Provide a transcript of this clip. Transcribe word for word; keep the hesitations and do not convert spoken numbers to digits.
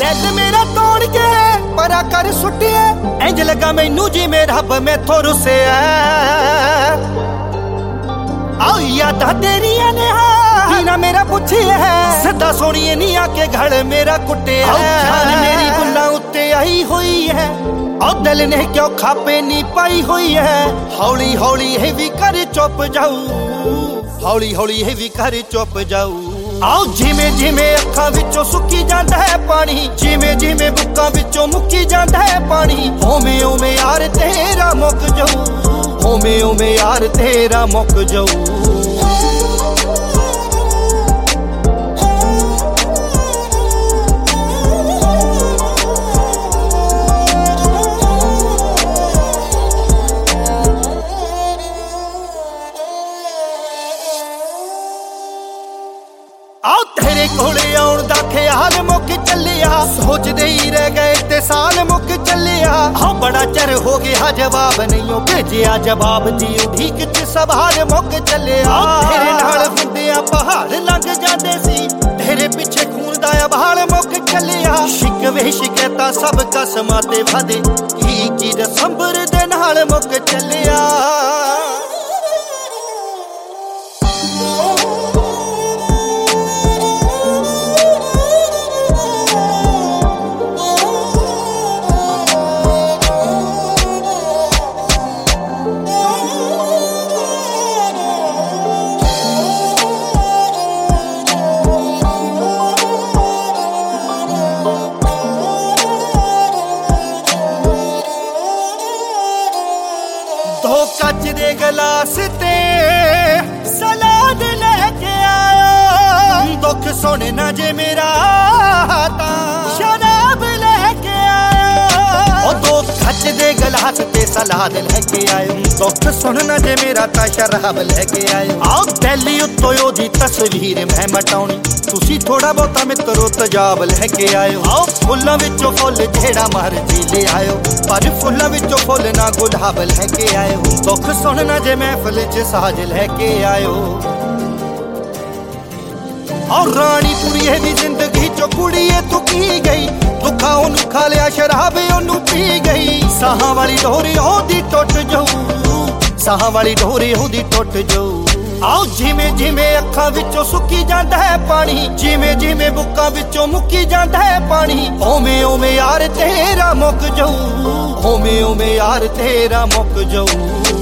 दिल मेरा तोड़ के परा कर सुटिया इंज लगा मैनू जिवें रब मैथों रुसिया आओ यादां तेरियां ने ना मेरा पुछिया है सदा सोनिए नी आके घर मेरा कुटिया जान मेरी गुल्लां उत्ते आई हुई है और दिल ने क्यों खापे नी पाई हुई है हौली हौली है भी कर चुप जाऊ हौली हौली है भी कर चुप जाऊ आओ जिमें जिमें अखां विचों सुक्की जांदा है पानी जिमें जिमें बुक्कां विचों मुक्की जांदा है पानी होमे होमे यार तेरा मुक जाऊ होमे होमे यार तेरा मुक जाऊ आओ तेरे कोले आउण दा ख्याल मुक चलिया सोचदे ही रह गए ते साल मुक चलिया हाँ बड़ा चर हो गया जवाब नहीं भेजिया जवाब दी उड़ीक च सवाल मुक चलिया तेरे नाल हुंदियां पहाड़ लंघ जांदे सी तेरे पिछे खून दा अभाल मुक चलिया शिकवे शिकैतां सब कसमां ते वादे की की दसंबर दे नाल मुक चलिया दो कच दे गलास ते सलाद लेके आयो दुख सुन ना जे मेरा तां शराब लेके आयो दो कच दे गलास ते सलाद लेके आयो दुख सुन ना जे मेरा तां शराब लेके आयो आओ दिल्ली उत्तों ओदी तस्वीर मैं मटाउणी तुसी थोड़ा बहुता मित्रो तजाब लेके आयो आओ फुल्लां विचों फुल जेड़ा मर्जी ले आयो पर फुल्लां विचों फुल ना गुलाब लेके आयो दुख सुन ना जे महफिल च साज लेके आयो और रानी कुड़िए दी जिंदगी चो कुड़िए तू की गई दुखा ओनू खा लिया शराब ओनू पी गई साहां वाली डोरी ओदी टुट जाऊ साहां वाली डोरी ओदी टुट जाऊ आओ जिमें जिमें अखां विचों सुक्की जांदा है पानी जिमें जिमें बुक्कां विचों मुक्की जांदा है पानी ओमे ओमे यार तेरा मुक जाऊ ओमे ओमे यार तेरा मुक जाऊ